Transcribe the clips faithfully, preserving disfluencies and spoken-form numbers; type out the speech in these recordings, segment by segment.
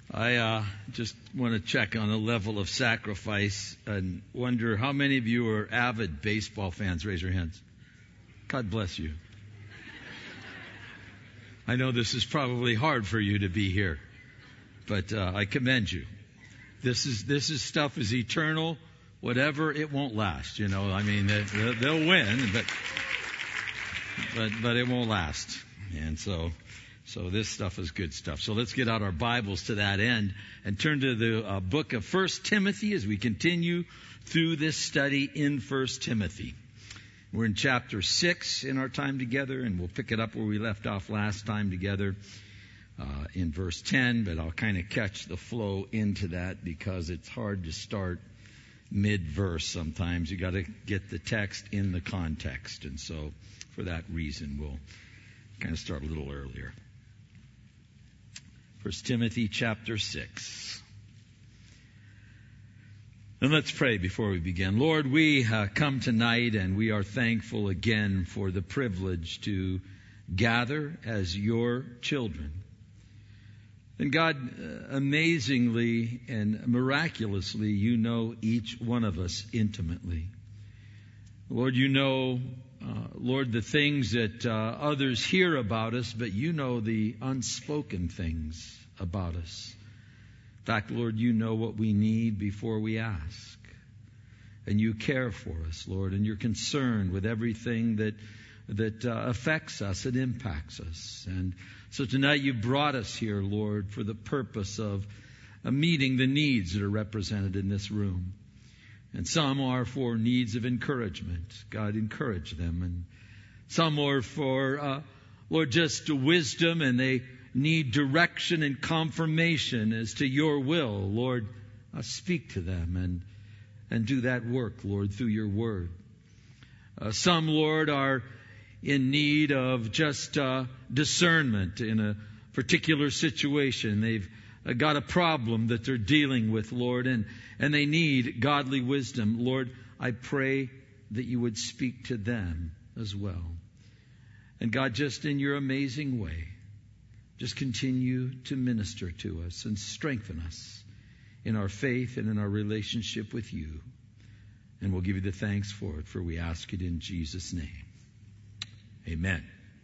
I uh, just want to check on a level of sacrifice and wonder how many of you are avid baseball fans. Raise your hands. God bless you. I know this is probably hard for you to be here, but uh, I commend you. This is this is stuff is eternal. Whatever, it won't last. You know, I mean, they, they'll win, but but but it won't last. And so. So this stuff is good stuff. So let's get out our Bibles to that end and turn to the uh, book of First Timothy as we continue through this study in First Timothy. We're in chapter six in our time together, and we'll pick it up where we left off last time together uh, in verse ten, but I'll kind of catch the flow into that because it's hard to start mid-verse sometimes. You got to get the text in the context, and so for that reason we'll kind of start a little earlier. First Timothy chapter six. And let's pray before we begin. Lord, we uh, come tonight and we are thankful again for the privilege to gather as your children. And God, uh, amazingly and miraculously, you know each one of us intimately. Lord, you know, uh, Lord, the things that uh, others hear about us, but you know the unspoken things about us. In fact, Lord, you know what we need before we ask. And you care for us, Lord, and you're concerned with everything that that uh, affects us and impacts us. And so tonight you brought us here, Lord, for the purpose of uh, meeting the needs that are represented in this room. And some are for needs of encouragement. God, encourage them. And some are for, uh, Lord, just wisdom, and they need direction and confirmation as to your will. Lord, uh, speak to them and and do that work, Lord, through your word. Uh, some, Lord, are in need of just uh, discernment in a particular situation. They've uh, got a problem that they're dealing with, Lord, and and they need godly wisdom. Lord, I pray that you would speak to them as well. And God, just in your amazing way, just continue to minister to us and strengthen us in our faith and in our relationship with you. And we'll give you the thanks for it, for we ask it in Jesus' name. Amen.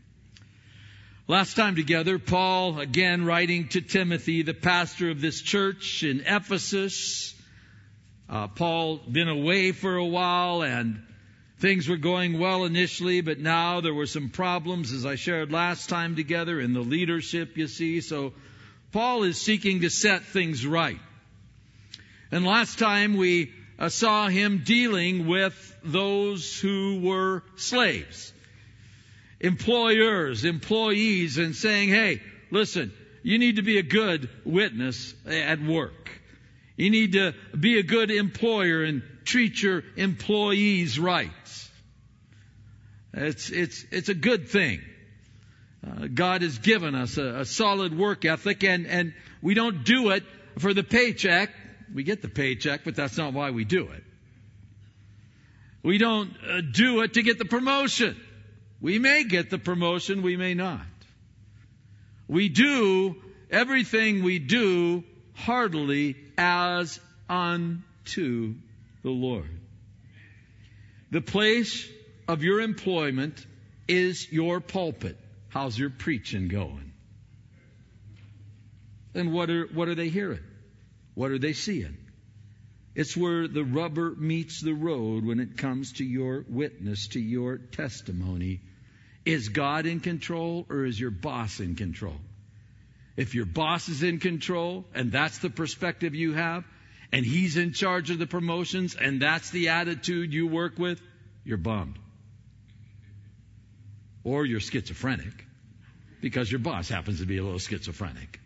Last time together, Paul, again writing to Timothy, the pastor of this church in Ephesus. Uh, Paul been away for a while, and things were going well initially, but now there were some problems, as I shared last time together, in the leadership, you see. So Paul is seeking to set things right. And last time we uh, saw him dealing with those who were slaves, employers, employees, and saying, hey, listen, you need to be a good witness at work. You need to be a good employer and treat your employees right. It's, it's, it's a good thing. Uh, God has given us a, a solid work ethic, and, and we don't do it for the paycheck. We get the paycheck, but that's not why we do it. We don't uh, do it to get the promotion. We may get the promotion, we may not. We do everything we do heartily as unto the Lord. The place of your employment is your pulpit. How's your preaching going? And what are what are they hearing? What are they seeing? It's where the rubber meets the road when it comes to your witness, to your testimony. Is God in control, or is your boss in control? If your boss is in control, and that's the perspective you have, and he's in charge of the promotions, and that's the attitude you work with, you're bummed. Or you're schizophrenic, because your boss happens to be a little schizophrenic.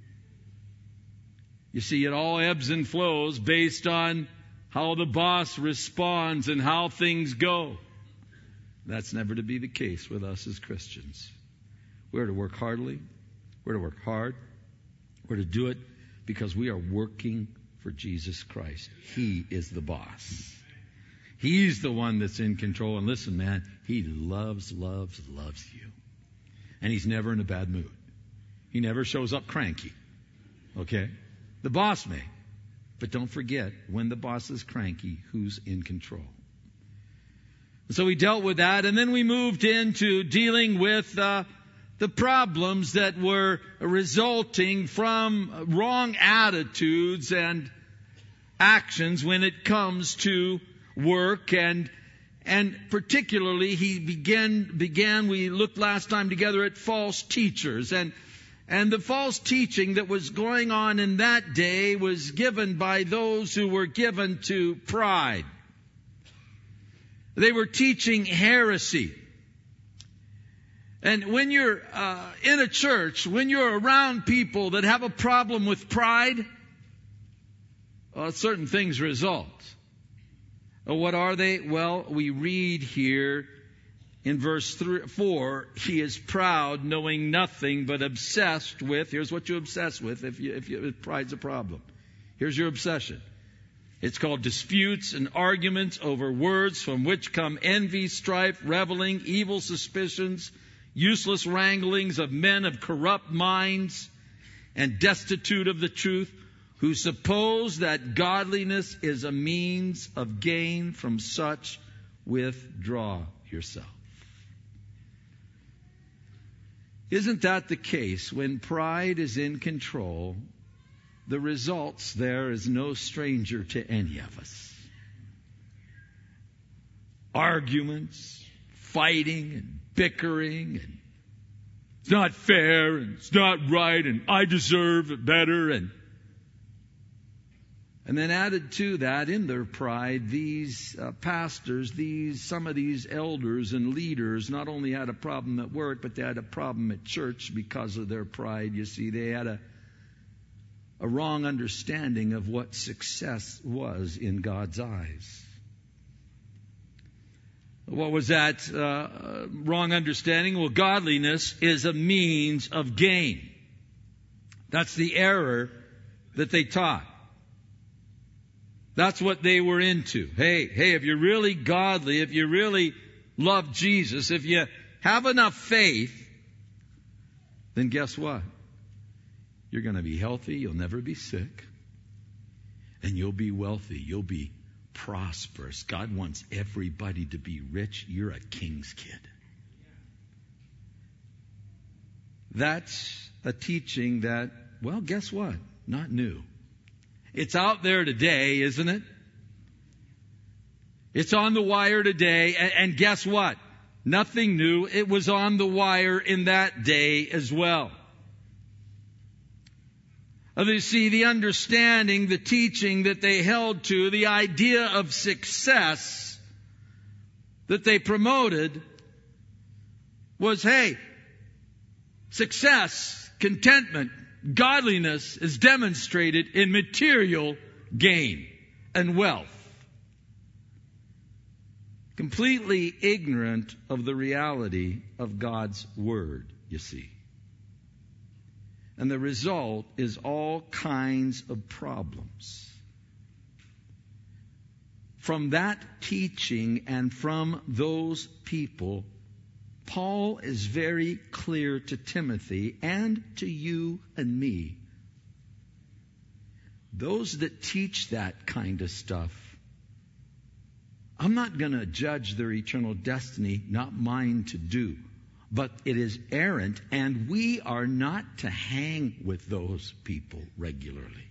You see, it all ebbs and flows based on how the boss responds and how things go. That's never to be the case with us as Christians. We're to work heartily. We're to work hard. We're to do it because we are working for Jesus Christ. He is the boss. He's the one that's in control. And listen, man, he loves, loves, loves you. And he's never in a bad mood. He never shows up cranky. Okay? The boss may. But don't forget, when the boss is cranky, who's in control? So we dealt with that, and then we moved into dealing with uh, the problems that were resulting from wrong attitudes and actions when it comes to work, and and particularly he began began we looked last time together at false teachers, and and the false teaching that was going on in that day was given by those who were given to pride. They were teaching heresy. And when you're uh, in a church, when you're around people that have a problem with pride, uh, certain things result. Uh, what are they? Well, we read here in verse three, four, he is proud, knowing nothing, but obsessed with, here's what you obsess with if, you, if, you, if pride's a problem. Here's your obsession. It's called disputes and arguments over words, from which come envy, strife, reveling, evil suspicions, useless wranglings of men of corrupt minds and destitute of the truth, who suppose that godliness is a means of gain. From such withdraw yourself. Isn't that the case? When pride is in control, the results there is no stranger to any of us. Arguments, fighting and bickering, and it's not fair, and it's not right, and I deserve it better, and and then added to that, in their pride, these uh, pastors, these some of these elders and leaders not only had a problem at work, but they had a problem at church because of their pride. You see, they had a a wrong understanding of what success was in God's eyes. What was that uh, wrong understanding? Well, godliness is a means of gain. That's the error that they taught. That's what they were into. Hey, hey, if you're really godly, if you really love Jesus, if you have enough faith, then guess what? You're going to be healthy, you'll never be sick, and you'll be wealthy, you'll be prosperous. God wants everybody to be rich. You're a king's kid. That's a teaching that, well, guess what? Not new. It's out there today, isn't it? It's on the wire today, and, and guess what? Nothing new. It was on the wire in that day as well. You see, the understanding, the teaching that they held to, the idea of success that they promoted was, hey, success, contentment, godliness is demonstrated in material gain and wealth. Completely ignorant of the reality of God's Word, you see. And the result is all kinds of problems. From that teaching and from those people, Paul is very clear to Timothy and to you and me. Those that teach that kind of stuff, I'm not going to judge their eternal destiny, not mine to do. But it is errant, and we are not to hang with those people regularly.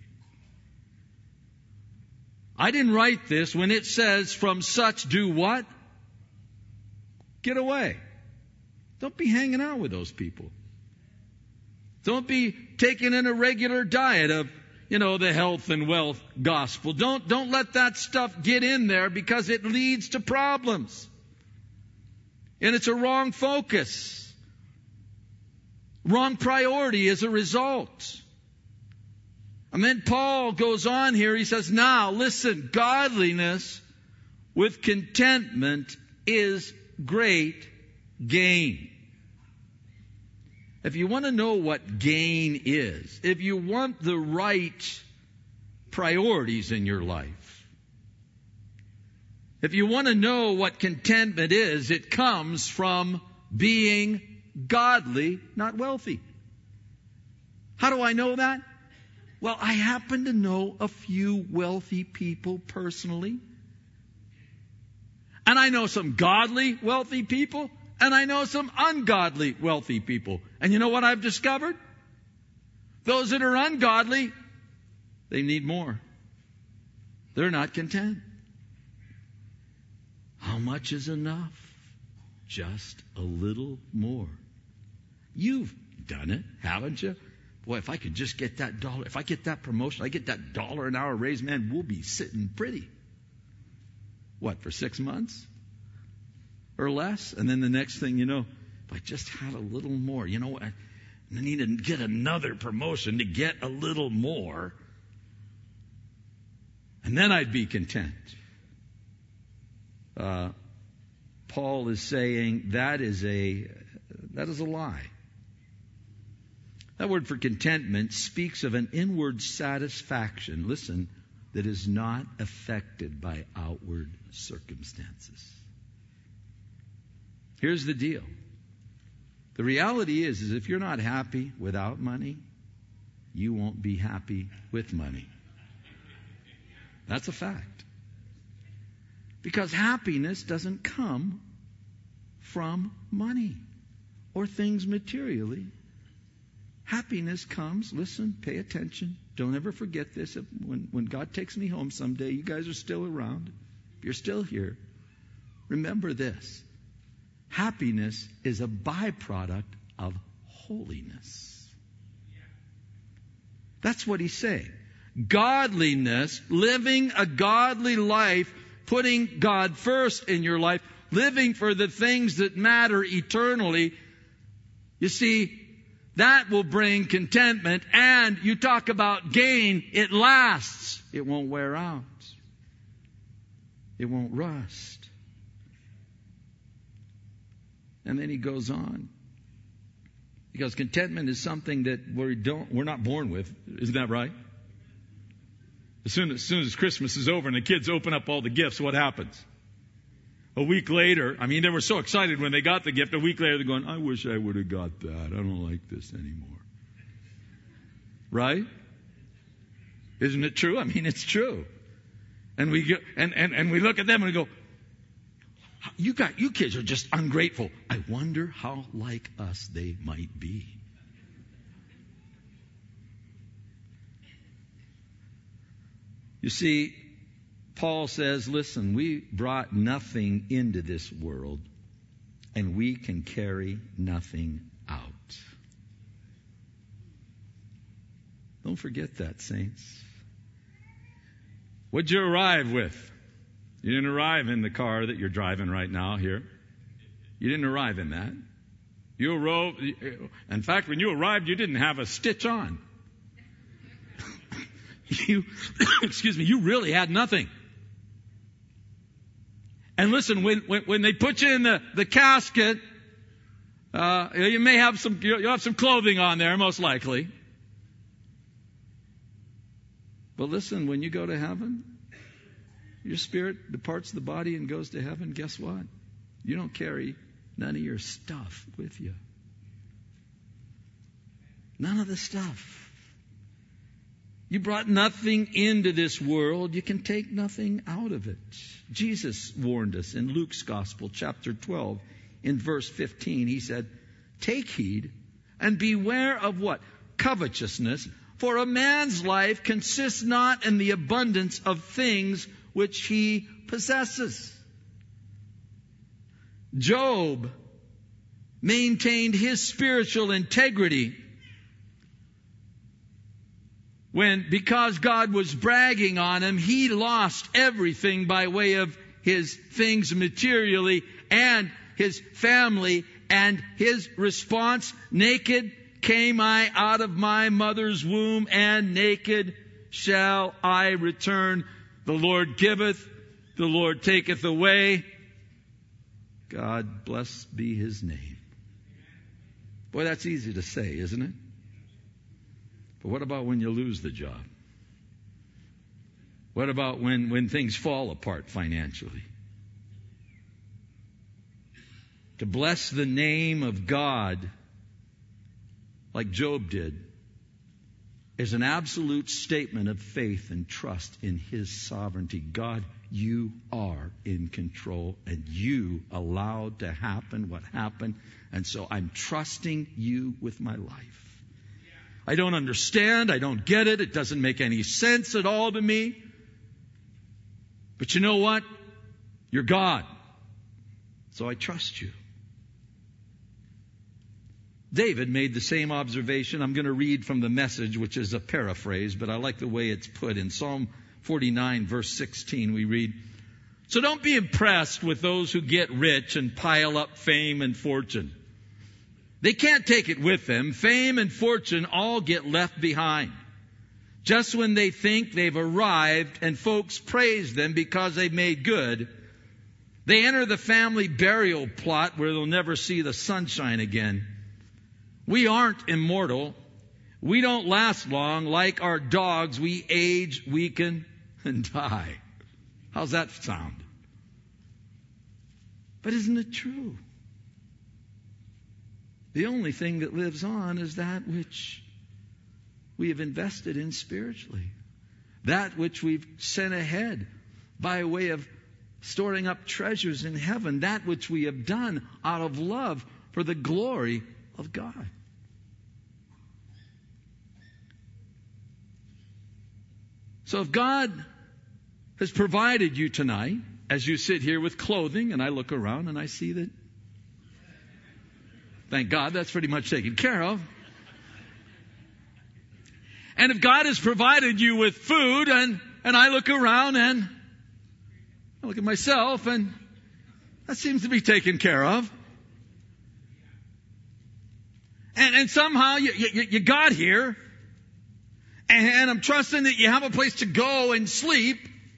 I didn't write this when it says, from such do what? Get away. Don't be hanging out with those people. Don't be taking in a regular diet of, you know, the health and wealth gospel. Don't, don't let that stuff get in there, because it leads to problems. And it's a wrong focus. Wrong priority as a result. And then Paul goes on here. He says, now listen, godliness with contentment is great gain. If you want to know what gain is, if you want the right priorities in your life, if you want to know what contentment is, it comes from being godly, not wealthy. How do I know that? Well, I happen to know a few wealthy people personally. And I know some godly wealthy people. And I know some ungodly wealthy people. And you know what I've discovered? Those that are ungodly, they need more. They're not content. How much is enough? Just a little more. You've done it, haven't you? Boy, if I could just get that dollar, if I get that promotion, I get that dollar an hour raise, man, we'll be sitting pretty. What, for six months? Or less? And then the next thing you know, if I just had a little more, you know what? I need to get another promotion to get a little more. And then I'd be content. Uh, Paul is saying that is a that is a lie. That word for contentment speaks of an inward satisfaction, listen, that is not affected by outward circumstances. Here's the deal. The reality is, is if you're not happy without money, you won't be happy with money. That's a fact. Because happiness doesn't come from money or things materially. Happiness comes, listen, pay attention. Don't ever forget this. When, when God takes me home someday, you guys are still around. If you're still here, remember this. Happiness is a byproduct of holiness. That's what he's saying. Godliness, living a godly life, putting God first in your life, living for the things that matter eternally, you see, that will bring contentment. And you talk about gain, it lasts. It won't wear out. It won't rust. And then he goes on. Because contentment is something that we don't, we're not born with. Isn't that right? As soon, as soon as Christmas is over and the kids open up all the gifts, what happens? A week later, I mean, they were so excited when they got the gift. A week later, they're going, I wish I would have got that. I don't like this anymore. Right? Isn't it true? I mean, it's true. And we get, and, and, and we look at them and we go, you got, you kids are just ungrateful. I wonder how like us they might be. You see, Paul says, listen, we brought nothing into this world, and we can carry nothing out. Don't forget that, saints. What'd you arrive with? You didn't arrive in the car that you're driving right now here. You didn't arrive in that. You arrived, in fact, when you arrived, you didn't have a stitch on. You, excuse me, you really had nothing. And listen, when, when, when they put you in the, the casket, uh, you may have some, you'll have some clothing on there, most likely. But listen, when you go to heaven, your spirit departs the body and goes to heaven. Guess what? You don't carry none of your stuff with you. None of the stuff. You brought nothing into this world. You can take nothing out of it. Jesus warned us in Luke's Gospel, chapter twelve, in verse fifteen. He said, take heed and beware of what? Covetousness. For a man's life consists not in the abundance of things which he possesses. Job maintained his spiritual integrity when, because God was bragging on him, he lost everything by way of his things materially and his family, and his response, naked came I out of my mother's womb, and naked shall I return. The Lord giveth, the Lord taketh away. God blessed be his name. Boy, that's easy to say, isn't it? But what about when you lose the job? What about when, when things fall apart financially? To bless the name of God like Job did is an absolute statement of faith and trust in His sovereignty. God, you are in control, and you allowed to happen what happened, and so I'm trusting you with my life. I don't understand. I don't get it. It doesn't make any sense at all to me. But you know what? You're God. So I trust you. David made the same observation. I'm going to read from the Message, which is a paraphrase, but I like the way it's put. In Psalm forty-nine, verse sixteen, we read, "So don't be impressed with those who get rich and pile up fame and fortune. They can't take it with them. Fame and fortune all get left behind. Just when they think they've arrived and folks praise them because they've made good, they enter the family burial plot where they'll never see the sunshine again. We aren't immortal. We don't last long. Like our dogs, we age, weaken, and die." How's that sound? But isn't it true? The only thing that lives on is that which we have invested in spiritually. That which we've sent ahead by way of storing up treasures in heaven. That which we have done out of love for the glory of God. So if God has provided you tonight, as you sit here with clothing, and I look around and I see that, thank God, that's pretty much taken care of. And if God has provided you with food, and, and I look around and I look at myself, and that seems to be taken care of. And, and somehow you, you, you got here, and, and I'm trusting that you have a place to go and sleep.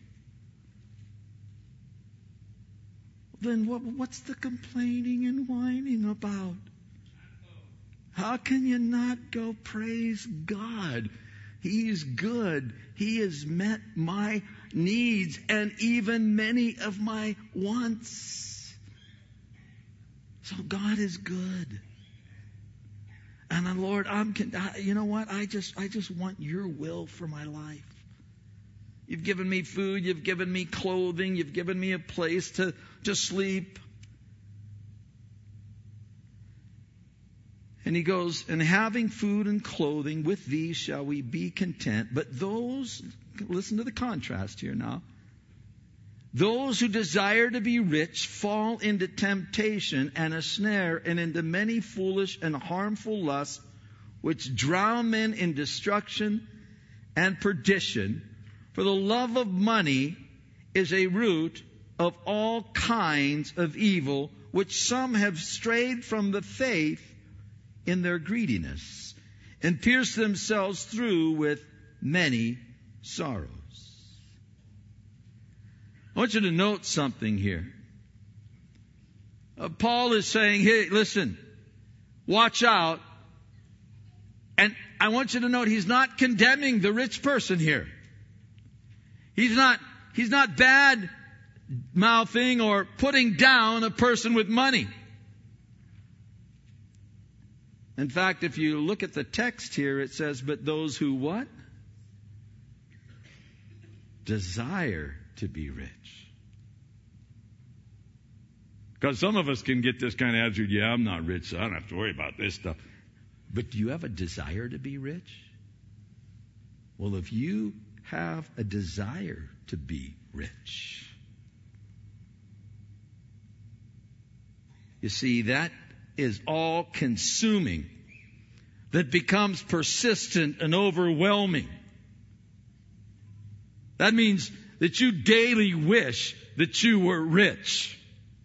Then what, what's the complaining and whining about? How can you not go praise God? He's good. He has met my needs and even many of my wants. So God is good. And then, Lord, I'm, you know what? I just, I just want your will for my life. You've given me food. You've given me clothing. You've given me a place to, to sleep. And he goes, "And having food and clothing, with these shall we be content. But those," listen to the contrast here now, "those who desire to be rich fall into temptation and a snare, and into many foolish and harmful lusts, which drown men in destruction and perdition. For the love of money is a root of all kinds of evil, which some have strayed from the faith in their greediness, and pierced themselves through with many sorrows." I want you to note something here. Uh, Paul is saying, hey, listen, watch out. And I want you to note, he's not condemning the rich person here. He's not, he's not bad mouthing or putting down a person with money. In fact, if you look at the text here, it says, "But those who" what? "Desire to be rich." Because some of us can get this kind of attitude, yeah, I'm not rich, so I don't have to worry about this stuff. But do you have a desire to be rich? Well, if you have a desire to be rich, you see, that is all consuming, that becomes persistent and overwhelming. That means that you daily wish that you were rich.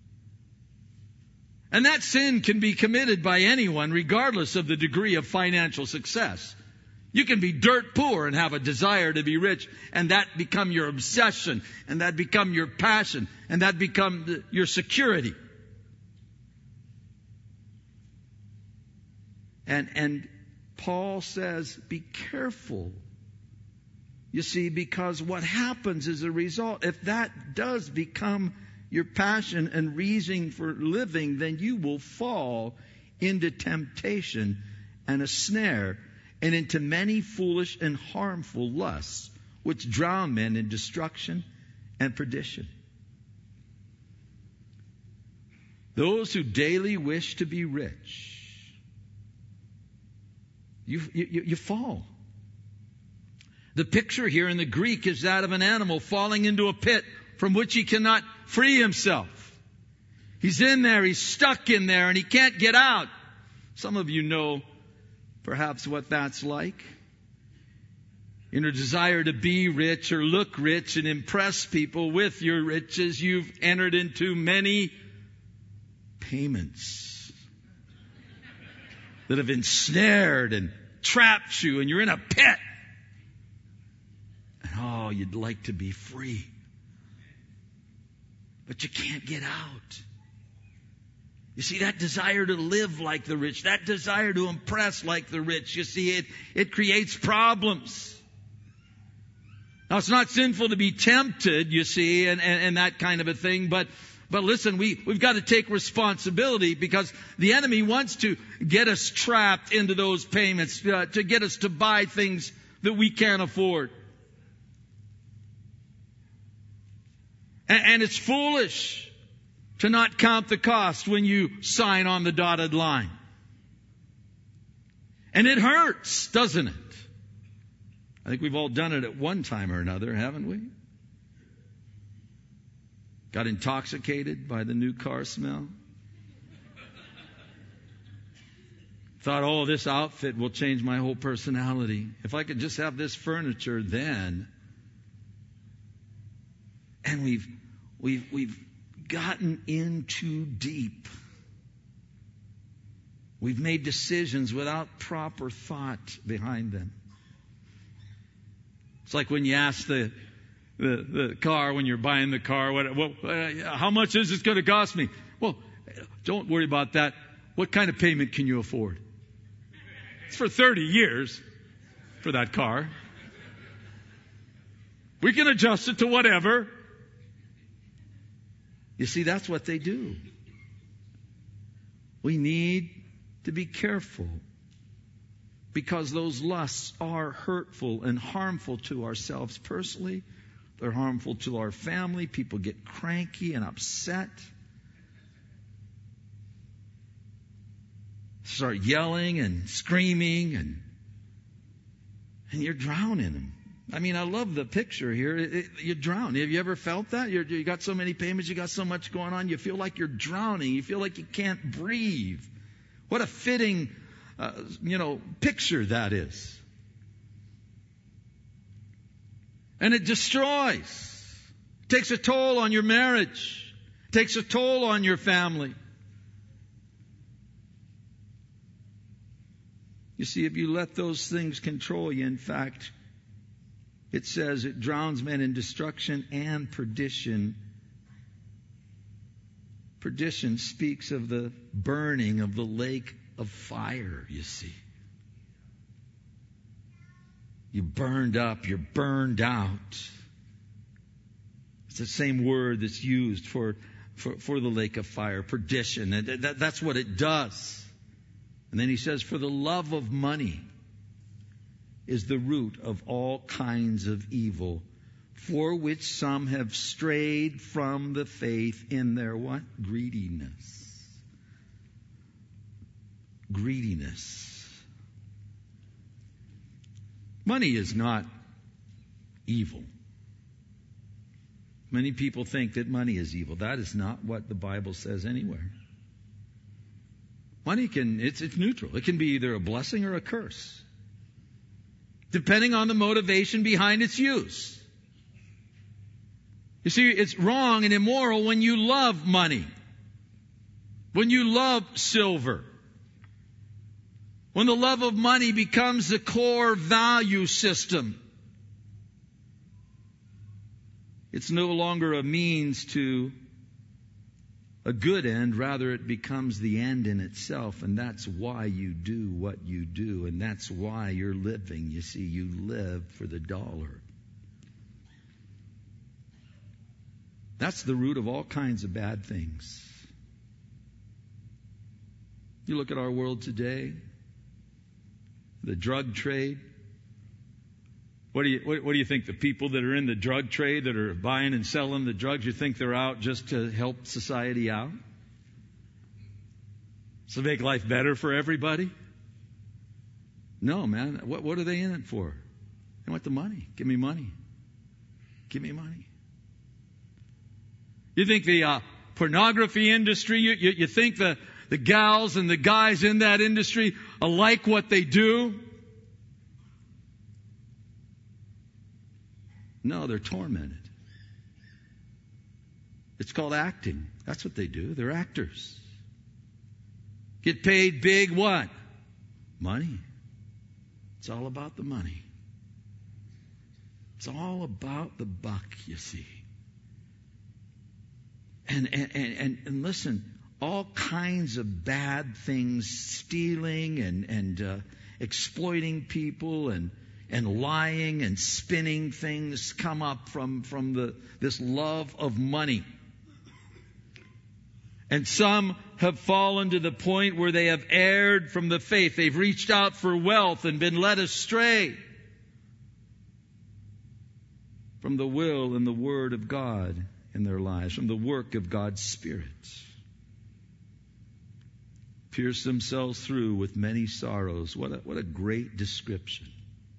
And that sin can be committed by anyone, regardless of the degree of financial success. You can be dirt poor and have a desire to be rich, and that become your obsession, and that become your passion, and that become your security. And, and Paul says, be careful. You see, because what happens as a result, if that does become your passion and reason for living, then you will fall into temptation and a snare. and into many foolish and harmful lusts, which drown men in destruction and perdition. Those who daily wish to be rich, you, you, you fall. The picture here in the Greek is that of an animal falling into a pit from which he cannot free himself. He's in there, he's stuck in there, and he can't get out. Some of you know perhaps what that's like. In a desire to be rich or look rich and impress people with your riches, you've entered into many payments that have ensnared and trapped you, and you're in a pit. And oh, you'd like to be free, but you can't get out. You see, that desire to live like the rich, that desire to impress like the rich, you see, it, it creates problems. Now, it's not sinful to be tempted, you see, and, and, and that kind of a thing, but But listen, we, we've got to take responsibility, because the enemy wants to get us trapped into those payments, uh, to get us to buy things that we can't afford. And, and it's foolish to not count the cost when you sign on the dotted line. And it hurts, doesn't it? I think we've all done it at one time or another, haven't we? Got intoxicated by the new car smell. Thought, oh, this outfit will change my whole personality. If I could just have this furniture, then. And we've we've we've gotten in too deep. We've made decisions without proper thought behind them. It's like when you ask the The, the car, when you're buying the car, what, what, uh, how much is this going to cost me? Well, don't worry about that. What kind of payment can you afford? It's for thirty years for that car. We can adjust it to whatever. You see, that's what they do. We need to be careful, because those lusts are hurtful and harmful to ourselves personally. They're harmful to our family. People get cranky and upset. Start yelling and screaming, and and you're drowning them. I mean, I love the picture here. It, it, you drown. Have you ever felt that? You're, you got so many payments, you got so much going on, you feel like you're drowning. You feel like you can't breathe. What a fitting, uh, you know, picture that is. And it destroys. Takes a toll on your marriage. Takes a toll on your family. You see, if you let those things control you, in fact, it says it drowns men in destruction and perdition. Perdition speaks of the burning of the lake of fire, you see. You're burned up. You're burned out. It's the same word that's used for, for, for the lake of fire, perdition. And that, that's what it does. And then he says, for the love of money is the root of all kinds of evil, for which some have strayed from the faith in their what? Greediness. Greediness. Money is not evil. Many people think that money is evil. That is not what the Bible says anywhere. Money can, it's, it's neutral. It can be either a blessing or a curse, depending on the motivation behind its use. You see, it's wrong and immoral when you love money, when you love silver, when the love of money becomes the core value system. It's no longer a means to a good end, rather it becomes the end in itself, and that's why you do what you do, and that's why you're living. You see, you live for the dollar. That's the root of all kinds of bad things. You look at our world today, the drug trade. What do you what, what do you think? The people that are in the drug trade, that are buying and selling the drugs, you think they're out just to help society out? So make life better for everybody? No, man. What what are they in it for? They want the money. Give me money. Give me money. You think the uh, pornography industry, you, you, you think the, the gals and the guys in that industry like what they do? No, they're tormented. It's called acting. That's what they do. They're actors. Get paid big what? Money. It's all about the money. It's all about the buck, you see. And, and, and, and listen, all kinds of bad things, stealing and, and uh, exploiting people and, and lying and spinning things come up from, from the, this love of money. And some have fallen to the point where they have erred from the faith. They've reached out for wealth and been led astray from the will and the Word of God in their lives, from the work of God's Spirit. Pierce themselves through with many sorrows. What a, what a great description.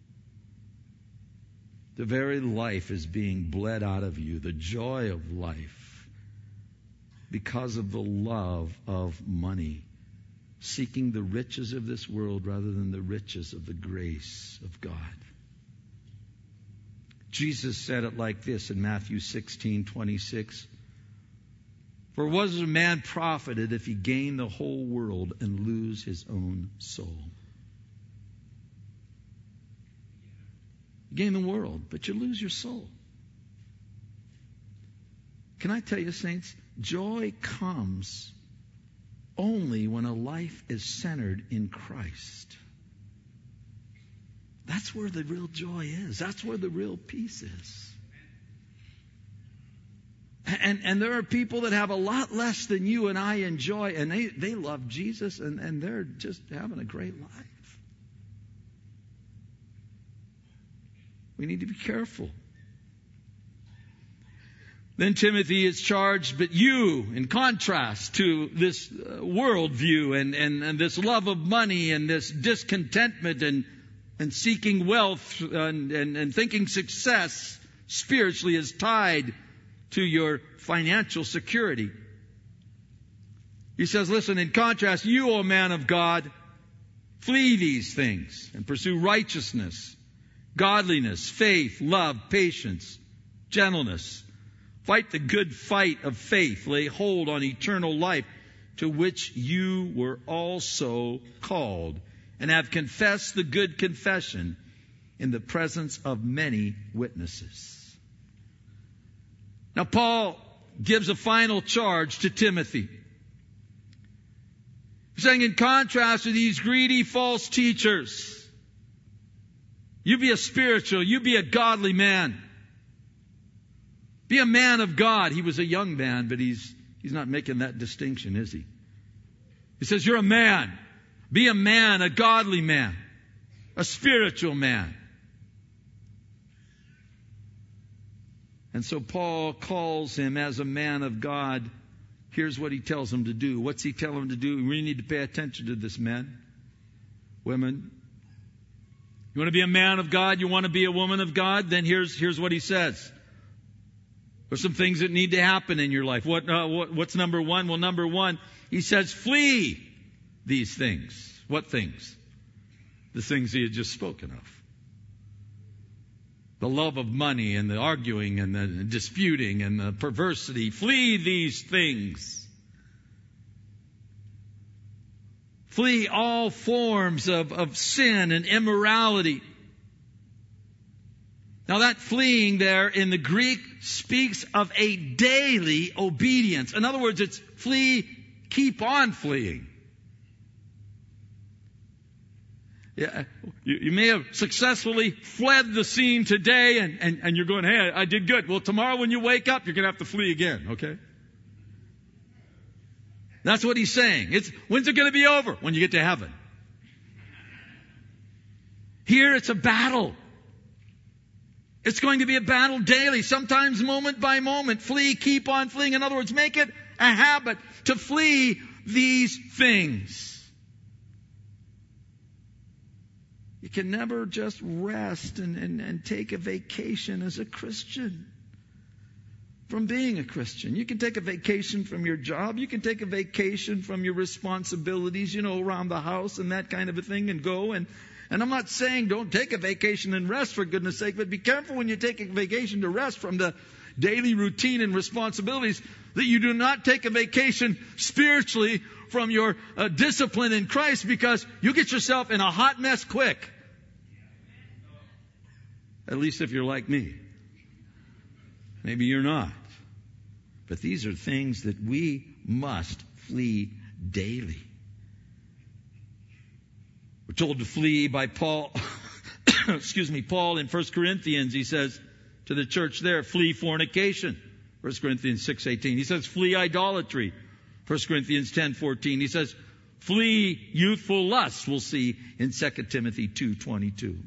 The very life is being bled out of you, the joy of life, because of the love of money, seeking the riches of this world rather than the riches of the grace of God. Jesus said it like this in Matthew sixteen twenty-six. For what is a man profited if he gain the whole world and lose his own soul? You gain the world, but you lose your soul. Can I tell you, saints, joy comes only when a life is centered in Christ. That's where the real joy is. That's where the real peace is. And, and there are people that have a lot less than you and I enjoy, and they, they love Jesus, and, and they're just having a great life. We need to be careful. Then Timothy is charged, but you, in contrast to this uh, worldview and, and, and this love of money and this discontentment and And seeking wealth and, and, and thinking success spiritually is tied to your financial security. He says, listen, in contrast, you, O man of God, flee these things and pursue righteousness, godliness, faith, love, patience, gentleness. Fight the good fight of faith. Lay hold on eternal life, to which you were also called, and have confessed the good confession in the presence of many witnesses. Now, Paul gives a final charge to Timothy. He's saying, in contrast to these greedy false teachers, you be a spiritual, you be a godly man. Be a man of God. He was a young man, but he's, he's not making that distinction, is he? He says, you're a man. Be a man, a godly man, a spiritual man. And so Paul calls him as a man of God. Here's what he tells him to do. What's he telling him to do? We need to pay attention to this, men, women. You want to be a man of God? You want to be a woman of God? Then here's, here's what he says. There's some things that need to happen in your life. What, uh, what, what's number one? Well, number one, he says, flee these things. What things? The things he had just spoken of. The love of money and the arguing and the disputing and the perversity. Flee these things. Flee all forms of, of sin and immorality. Now that fleeing there in the Greek speaks of a daily obedience. In other words, it's flee, keep on fleeing. Yeah, you, you may have successfully fled the scene today and, and, and you're going, hey, I did good. Well, tomorrow when you wake up, you're going to have to flee again, okay? That's what he's saying. It's, when's it going to be over? When you get to heaven. Here it's a battle. It's going to be a battle daily, sometimes moment by moment. Flee, keep on fleeing. In other words, make it a habit to flee these things. You can never just rest and, and, and take a vacation as a Christian from being a Christian. You can take a vacation from your job. You can take a vacation from your responsibilities, you know, around the house and that kind of a thing, and go. And, and I'm not saying don't take a vacation and rest, for goodness sake, but be careful when you take a vacation to rest from the daily routine and responsibilities that you do not take a vacation spiritually from your uh, discipline in Christ, because you get yourself in a hot mess quick. At least if you're like me. Maybe you're not. But these are things that we must flee daily. We're told to flee by Paul, excuse me, Paul in First Corinthians, he says to the church there, flee fornication. First Corinthians six eighteen. He says, flee idolatry. First Corinthians ten fourteen. He says, flee youthful lusts. We'll see in Second Timothy two twenty-two.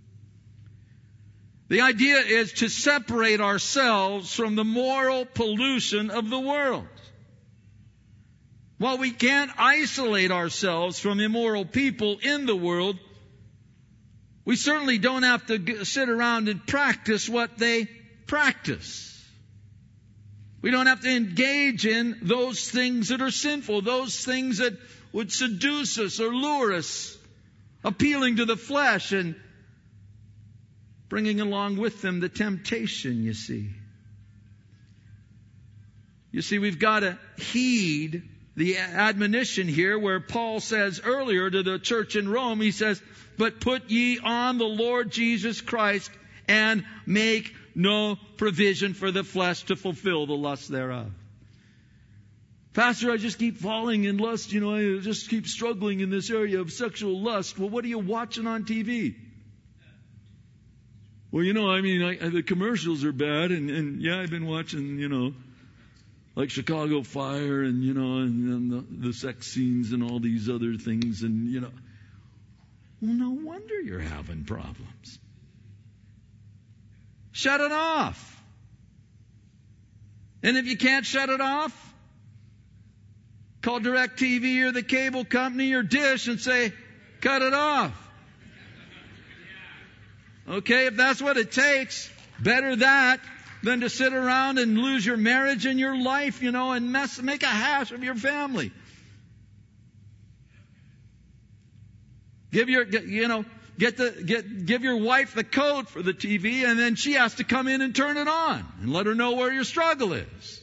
The idea is to separate ourselves from the moral pollution of the world. While we can't isolate ourselves from immoral people in the world, we certainly don't have to sit around and practice what they practice. We don't have to engage in those things that are sinful, those things that would seduce us or lure us, appealing to the flesh and bringing along with them the temptation, you see. You see, we've got to heed the admonition here where Paul says earlier to the church in Rome, he says, but put ye on the Lord Jesus Christ and make no provision for the flesh to fulfill the lust thereof. Pastor, I just keep falling in lust. You know, I just keep struggling in this area of sexual lust. Well, what are you watching on T V? Well, you know, I mean, I, the commercials are bad. And, and yeah, I've been watching, you know, like Chicago Fire and, you know, and, and the, the sex scenes and all these other things. And, you know, well, no wonder you're having problems. Shut it off. And if you can't shut it off, call DirecTV or the cable company or Dish and say, cut it off. Okay, if that's what it takes, better that than to sit around and lose your marriage and your life, you know, and mess, make a hash of your family. Give your, you know, get the, get, give your wife the code for the T V, and then she has to come in and turn it on and let her know where your struggle is.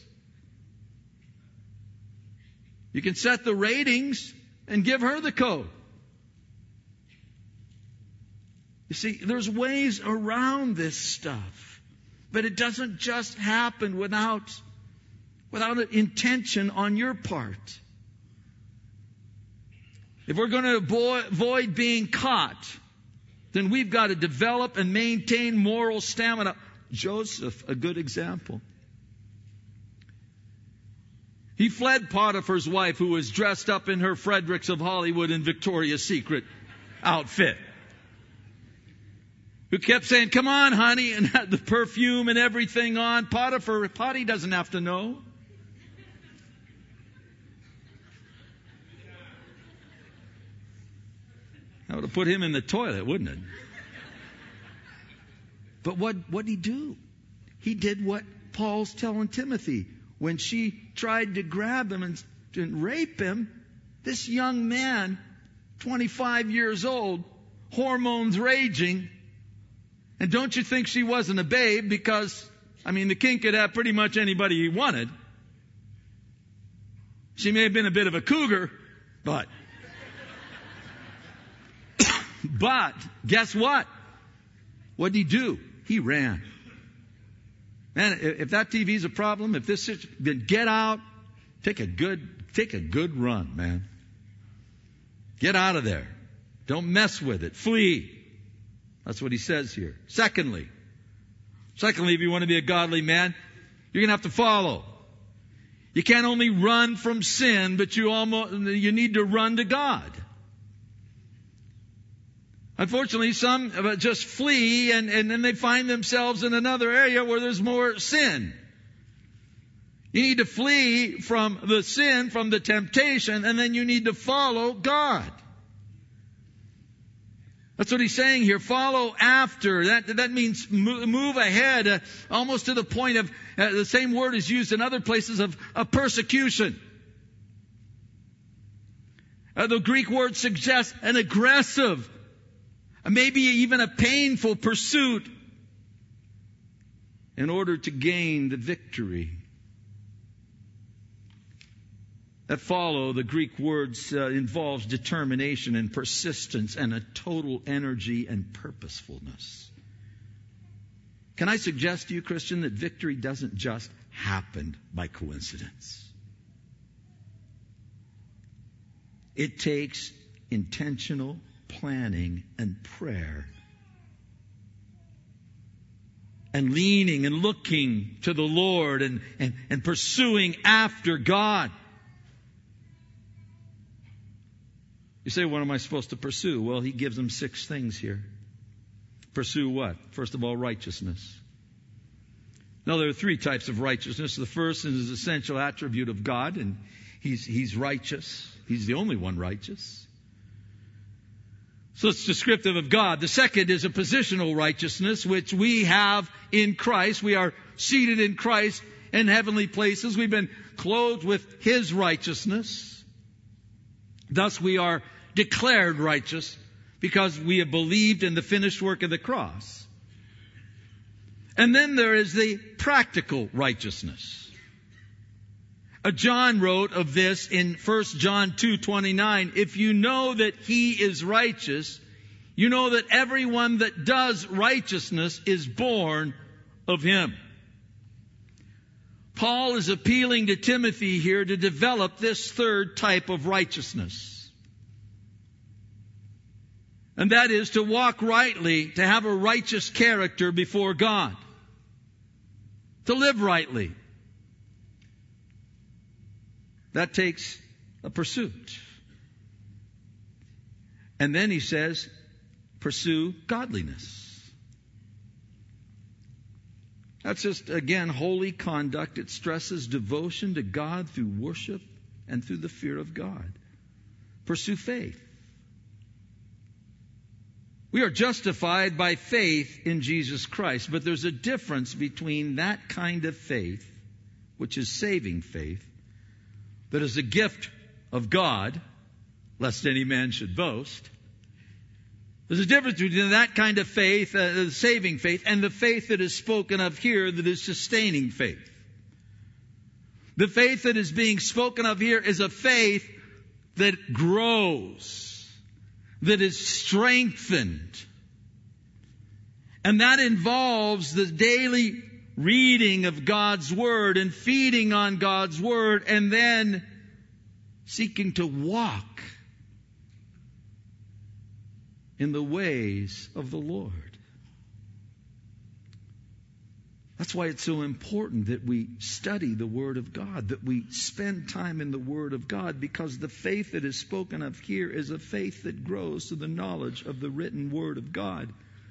You can set the ratings and give her the code. You see, there's ways around this stuff, but it doesn't just happen without, without an intention on your part. If we're going to avoid, avoid being caught, then we've got to develop and maintain moral stamina. Joseph, a good example. He fled Potiphar's wife, who was dressed up in her Fredericks of Hollywood and Victoria's Secret outfit, who kept saying, come on, honey, and had the perfume and everything on. Potiphar, Potty doesn't have to know. That would have put him in the toilet, wouldn't it? But what what did he do? He did what Paul's telling Timothy. When she tried to grab him and, and rape him, this young man, twenty-five years old, hormones raging, and don't you think she wasn't a babe? Because, I mean, the king could have pretty much anybody he wanted. She may have been a bit of a cougar, but... But, guess what? What did he do? He ran. Man, if that T V's a problem, if this, then get out, take a good, take a good run, man. Get out of there. Don't mess with it. Flee. That's what he says here. Secondly, secondly, if you want to be a godly man, you're going to have to follow. You can't only run from sin, but you almost, you need to run to God. Unfortunately, some just flee and, and then they find themselves in another area where there's more sin. You need to flee from the sin, from the temptation, and then you need to follow God. That's what he's saying here. Follow after. That, that means move ahead, uh, almost to the point of, uh, the same word is used in other places, of, of persecution. Uh, the Greek word suggests an aggressive, maybe even a painful pursuit in order to gain the victory. That follow, the Greek words uh, involves determination and persistence and a total energy and purposefulness. Can I suggest to you, Christian, that victory doesn't just happen by coincidence? It takes intentional planning and prayer and leaning and looking to the Lord and, and, and pursuing after God. You say, what am I supposed to pursue? Well, he gives them six things here. Pursue what? First of all, righteousness. Now, there are three types of righteousness. The first is an essential attribute of God, and he's, he's righteous. He's the only one righteous. So it's descriptive of God. The second is a positional righteousness, which we have in Christ. We are seated in Christ in heavenly places. We've been clothed with his righteousness. Thus we are declared righteous because we have believed in the finished work of the cross. And then there is the practical righteousness. Uh, John wrote of this in First John two twenty-nine. If you know that he is righteous, you know that everyone that does righteousness is born of him. Paul is appealing to Timothy here to develop this third type of righteousness. And that is to walk rightly, to have a righteous character before God. To live rightly. That takes a pursuit. And then he says, pursue godliness. That's just, again, holy conduct. It stresses devotion to God through worship and through the fear of God. Pursue faith. We are justified by faith in Jesus Christ, but there's a difference between that kind of faith, which is saving faith, that is a gift of God, lest any man should boast. There's a difference between that kind of faith, uh, saving faith, and the faith that is spoken of here that is sustaining faith. The faith that is being spoken of here is a faith that grows, that is strengthened. And that involves the daily reading of God's Word and feeding on God's Word and then seeking to walk in the ways of the Lord. That's why it's so important that we study the Word of God, that we spend time in the Word of God, because the faith that is spoken of here is a faith that grows to the knowledge of the written Word of God.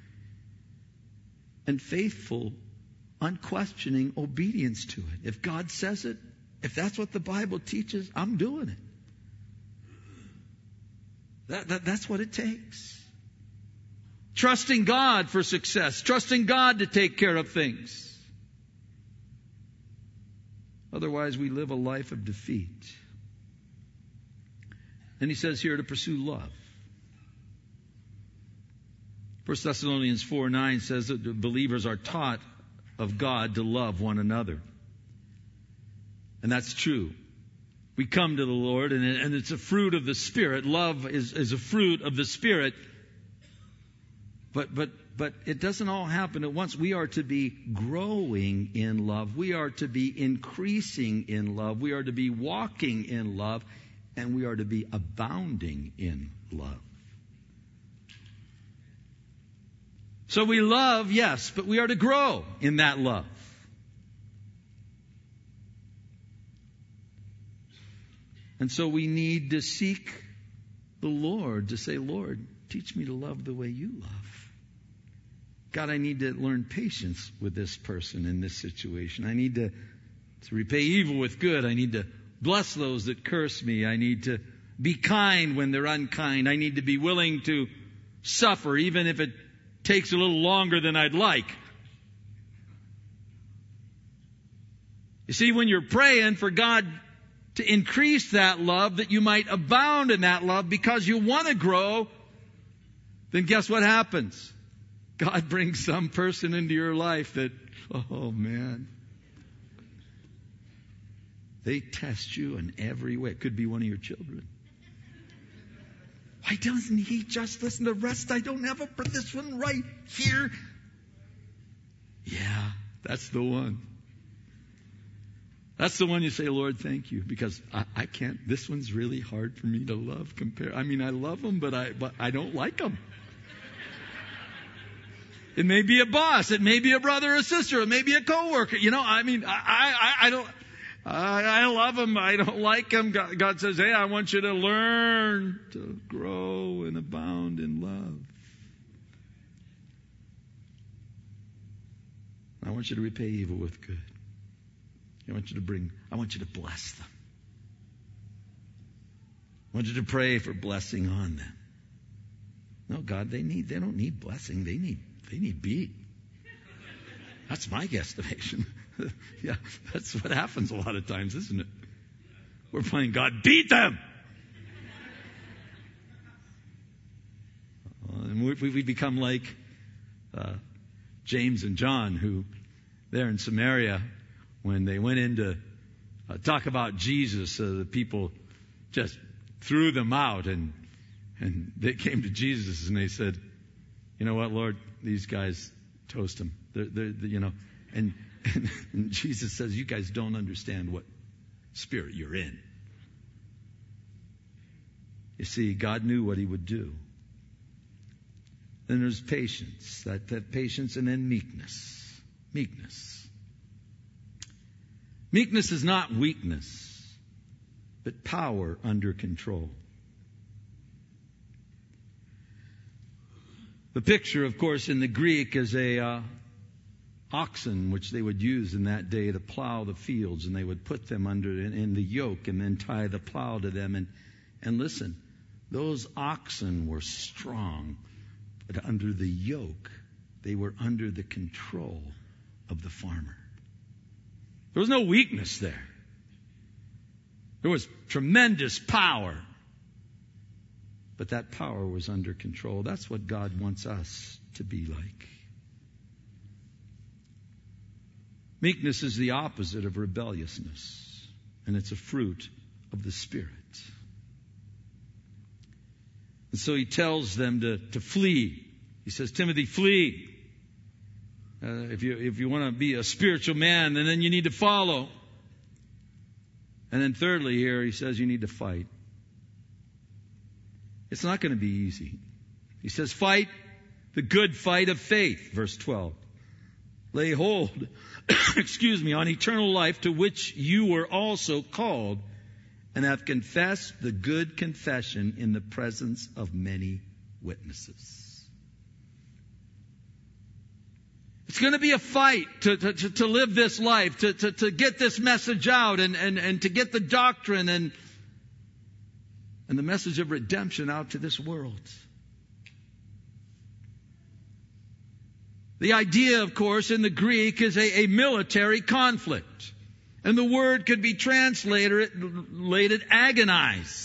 And faithful, unquestioning obedience to it. If God says it, if that's what the Bible teaches, I'm doing it. That, that, that's what it takes. Trusting God for success. Trusting God to take care of things. Otherwise, we live a life of defeat. And he says here to pursue love. First Thessalonians four nine says that the believers are taught of God to love one another. And that's true. We come to the Lord, and, and it's a fruit of the Spirit. Love is, is a fruit of the Spirit. But, but, but it doesn't all happen at once. We are to be growing in love. We are to be increasing in love. We are to be walking in love. And we are to be abounding in love. So we love, yes, but we are to grow in that love. And so we need to seek the Lord to say, Lord, teach me to love the way you love. God, I need to learn patience with this person in this situation. I need to, to repay evil with good. I need to bless those that curse me. I need to be kind when they're unkind. I need to be willing to suffer, even if it takes a little longer than I'd like. You see, when you're praying for God to increase that love, that you might abound in that love because you want to grow, then guess what happens? God brings some person into your life that, oh man, they test you in every way. It could be one of your children. Why doesn't he just listen to the rest? I don't have a, but this one right here. Yeah, that's the one. That's the one you say, Lord, thank you, because I, I can't, this one's really hard for me to love. Compare. I mean, I love them, but I, but I don't like them. It may be a boss. It may be a brother or sister. It may be a coworker. You know, I mean, I, I, I don't, I, I love them. I don't like them. God, God says, hey, I want you to learn to grow and abound in love. I want you to repay evil with good. I want you to bring, I want you to bless them. I want you to pray for blessing on them. No, God, they need, they don't need blessing. They need, they need beat. That's my guesstimation. Yeah, that's what happens a lot of times, isn't it? We're playing God, beat them. And we, we become like uh, James and John, who there in Samaria, when they went in to uh, talk about Jesus, uh, the people just threw them out, and and they came to Jesus and they said, "You know what, Lord? These guys, toast them. They're, they're, they're, you know." And, and, and Jesus says, "You guys don't understand what spirit you're in." You see, God knew what He would do. Then there's patience, that, that patience, and then meekness. Meekness. Meekness is not weakness, but power under control. The picture, of course, in the Greek is a uh, oxen, which they would use in that day to plow the fields, and they would put them under in, in the yoke and then tie the plow to them. And, and listen, those oxen were strong, but under the yoke, they were under the control of the farmer. There was no weakness there. There was tremendous power. But that power was under control. That's what God wants us to be like. Meekness is the opposite of rebelliousness, and it's a fruit of the Spirit. And so he tells them to, to flee. He says, Timothy, flee. Uh, if you if you want to be a spiritual man, then, then you need to follow. And then thirdly here, he says you need to fight. It's not going to be easy. He says, fight the good fight of faith, verse twelve. Lay hold, excuse me, on eternal life to which you were also called and have confessed the good confession in the presence of many witnesses. It's going to be a fight to, to, to live this life, to, to, to get this message out and, and, and to get the doctrine and, and the message of redemption out to this world. The idea, of course, in the Greek is a, a military conflict. And the word could be translated agonize.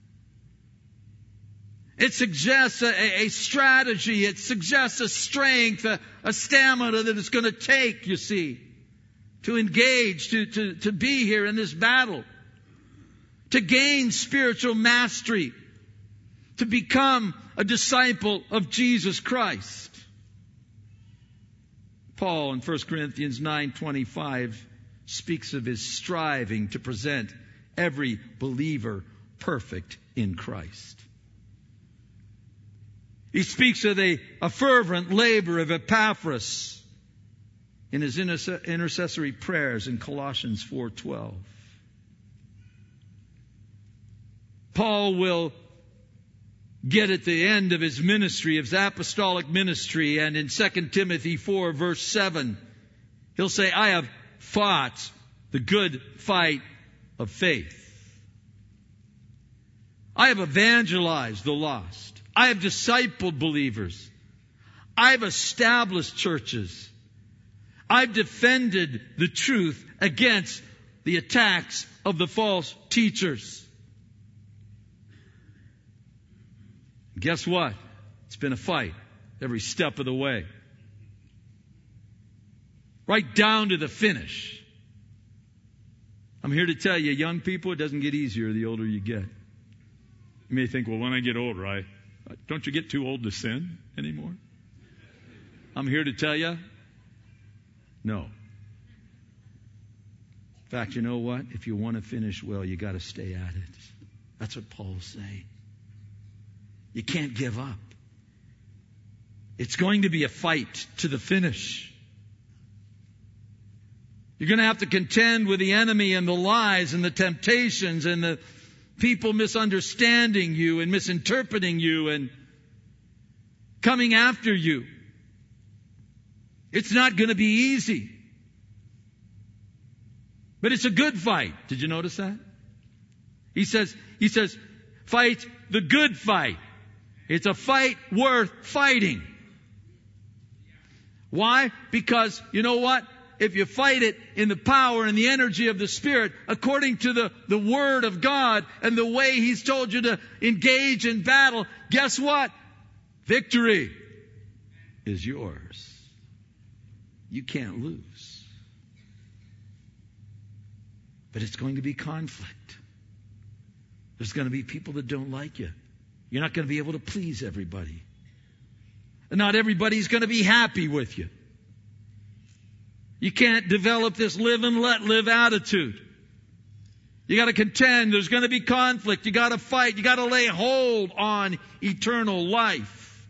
It suggests a, a strategy. It suggests a strength, a, a stamina that it's going to take, you see, to engage, to, to, to be here in this battle, to gain spiritual mastery, to become a disciple of Jesus Christ. Paul in First Corinthians nine twenty-five speaks of his striving to present every believer perfect in Christ. He speaks of a, a fervent labor of Epaphras in his intercessory prayers in Colossians four twelve. Paul will get at the end of his ministry, his apostolic ministry, and in Second Timothy four, verse seven, he'll say, I have fought the good fight of faith. I have evangelized the lost. I have discipled believers. I've established churches. I've defended the truth against the attacks of the false teachers. Guess what? It's been a fight every step of the way. Right down to the finish. I'm here to tell you, young people, it doesn't get easier the older you get. You may think, well, when I get older, I don't you get too old to sin anymore? I'm here to tell you, no. In fact, you know what? If you want to finish well, you got to stay at it. That's what Paul's saying. You can't give up. It's going to be a fight to the finish. You're going to have to contend with the enemy and the lies and the temptations and the people misunderstanding you and misinterpreting you and coming after you. It's not going to be easy. But it's a good fight. Did you notice that? He says, he says, fight the good fight. It's a fight worth fighting. Why? Because, you know what? If you fight it in the power and the energy of the Spirit, according to the, the Word of God and the way He's told you to engage in battle, guess what? Victory is yours. You can't lose. But it's going to be conflict. There's going to be people that don't like you. You're not going to be able to please everybody. And not everybody's going to be happy with you. You can't develop this live and let live attitude. You got to contend. There's going to be conflict. You got to fight. You got to lay hold on eternal life.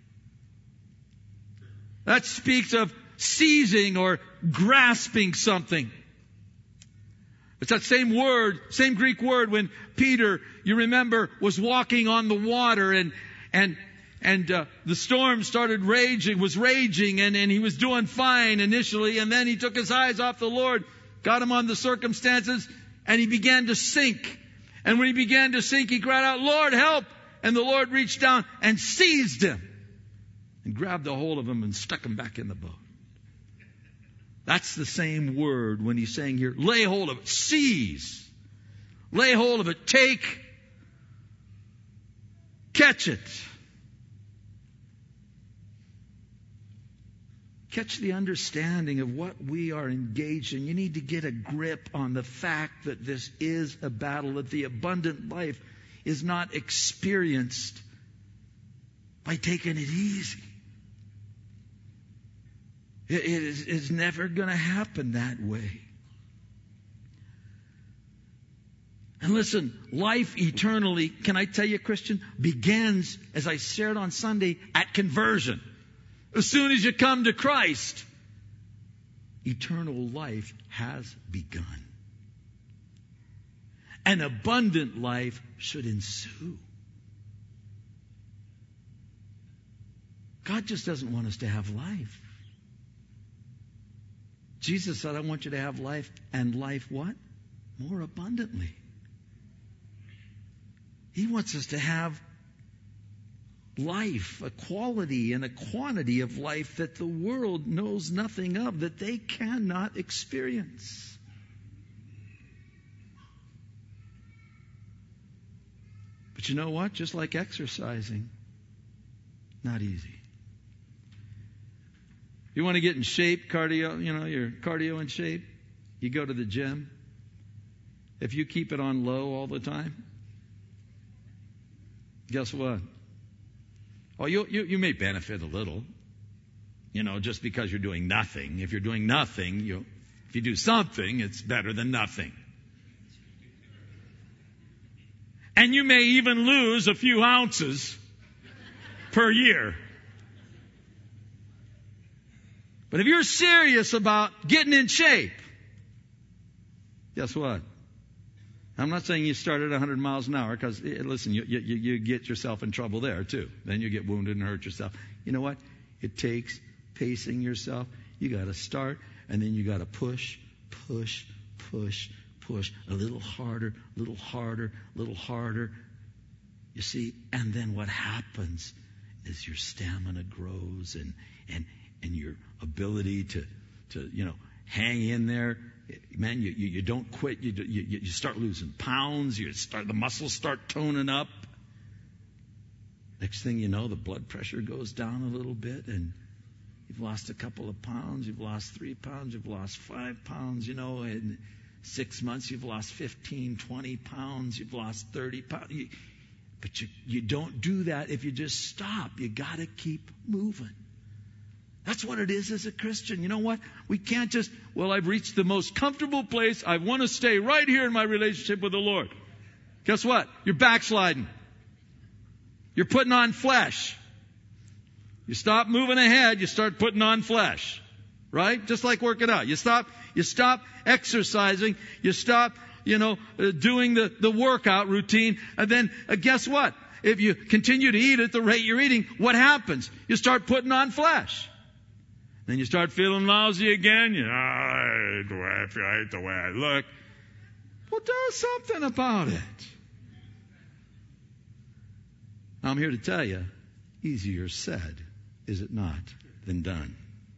That speaks of seizing or grasping something. It's that same word, same Greek word when Peter, you remember, was walking on the water and and and uh, the storm started raging, was raging, and, and he was doing fine initially, and then he took his eyes off the Lord, got him on the circumstances, and he began to sink. And when he began to sink, he cried out, Lord, help! And the Lord reached down and seized him and grabbed a hold of him and stuck him back in the boat. That's the same word when he's saying here, lay hold of it, seize. Lay hold of it, take, catch it. Catch the understanding of what we are engaged in. You need to get a grip on the fact that this is a battle, that the abundant life is not experienced by taking it easy. It is it's never going to happen that way. And listen, life eternally, can I tell you, Christian, begins, as I shared on Sunday, at conversion. As soon as you come to Christ, eternal life has begun. An abundant life should ensue. God just doesn't want us to have life. Jesus said, I want you to have life, and life what? More abundantly. He wants us to have life, a quality and a quantity of life that the world knows nothing of, that they cannot experience. But you know what? Just like exercising, not easy. You want to get in shape, cardio, you know, your cardio in shape, you go to the gym. If you keep it on low all the time, guess what? Oh, you, you, you may benefit a little, you know, just because you're doing nothing. If you're doing nothing, you, if you do something, it's better than nothing. And you may even lose a few ounces per year. But if you're serious about getting in shape, guess what? I'm not saying you start at one hundred miles an hour, because, listen, you, you, you get yourself in trouble there, too. Then you get wounded and hurt yourself. You know what? It takes pacing yourself. You got to start, and then you got to push, push, push, push. A little harder, a little harder, a little harder. You see, and then what happens is your stamina grows, and, and, and your ability to, to, you know, hang in there. Man, you, you, you don't quit. You, you, you start losing pounds. You start, the muscles start toning up. Next thing you know, the blood pressure goes down a little bit, and you've lost a couple of pounds. You've lost three pounds. You've lost five pounds. You know, in six months, you've lost fifteen, twenty pounds. You've lost thirty pounds. You, but you, you don't do that if you just stop. You got to keep moving. That's what it is as a Christian. You know what? We can't just, well, I've reached the most comfortable place. I want to stay right here in my relationship with the Lord. Guess what? You're backsliding. You're putting on flesh. You stop moving ahead, you start putting on flesh. Right? Just like working out. You stop, you stop exercising, you stop, you know, uh, doing the, the workout routine, and then uh, guess what? If you continue to eat at the rate you're eating, what happens? You start putting on flesh. Then you start feeling lousy again. You know, I hate the way I feel, I hate the way I look. Well, do something about it. I'm here to tell you, easier said, is it not, than done.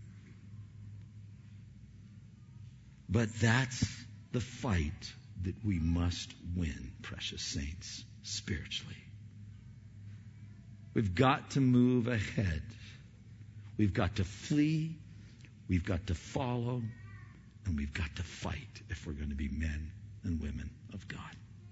But that's the fight that we must win, precious saints, spiritually. We've got to move ahead. We've got to flee, we've got to follow, and we've got to fight if we're going to be men and women of God.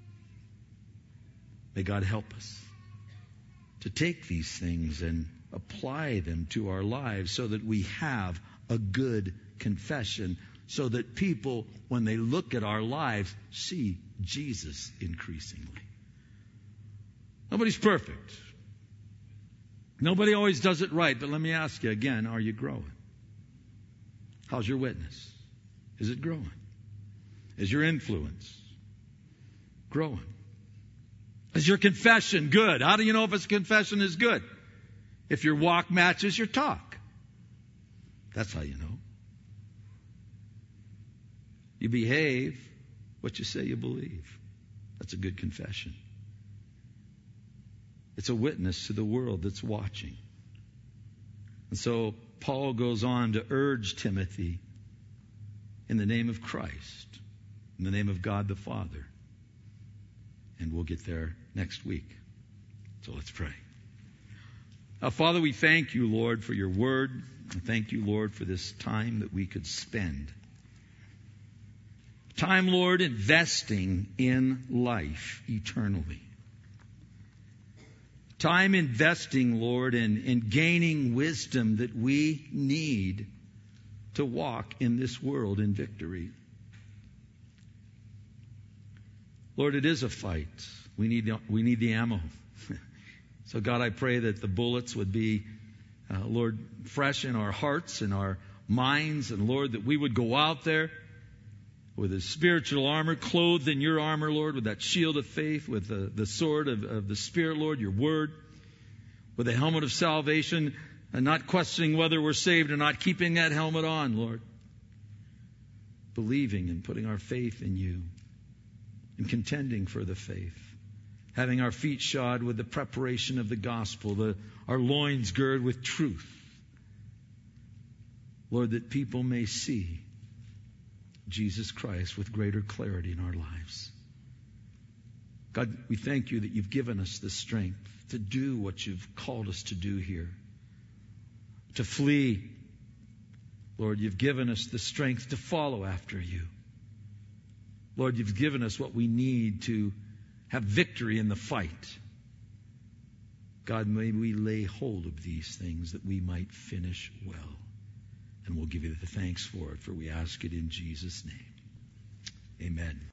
May God help us to take these things and apply them to our lives so that we have a good confession, so that people, when they look at our lives, see Jesus increasingly. Nobody's perfect. Nobody always does it right, but let me ask you again, are you growing? How's your witness? Is it growing? Is your influence growing? Is your confession good? How do you know if a confession is good? If your walk matches your talk. That's how you know. You behave what you say you believe. That's a good confession. It's a witness to the world that's watching. And so Paul goes on to urge Timothy in the name of Christ, in the name of God the Father. And we'll get there next week. So let's pray. Now, Father, we thank you, Lord, for your word. I thank you, Lord, for this time that we could spend. Time, Lord, investing in life eternally. Time investing, Lord, in, in gaining wisdom that we need to walk in this world in victory. Lord, it is a fight. We need the, we need the ammo. So, God, I pray that the bullets would be, uh, Lord, fresh in our hearts and our minds. And, Lord, that we would go out there with a spiritual armor, clothed in your armor, Lord, with that shield of faith, with the, the sword of, of the Spirit, Lord, your word, with the helmet of salvation, and not questioning whether we're saved or not, keeping that helmet on, Lord. Believing and putting our faith in you and contending for the faith. Having our feet shod with the preparation of the gospel, the, our loins girded with truth. Lord, that people may see Jesus Christ with greater clarity in our lives. God, we thank you that you've given us the strength to do what you've called us to do here. To flee. Lord, you've given us the strength to follow after you. Lord, you've given us what we need to have victory in the fight. God, may we lay hold of these things that we might finish well. And we'll give you the thanks for it, for we ask it in Jesus' name. Amen.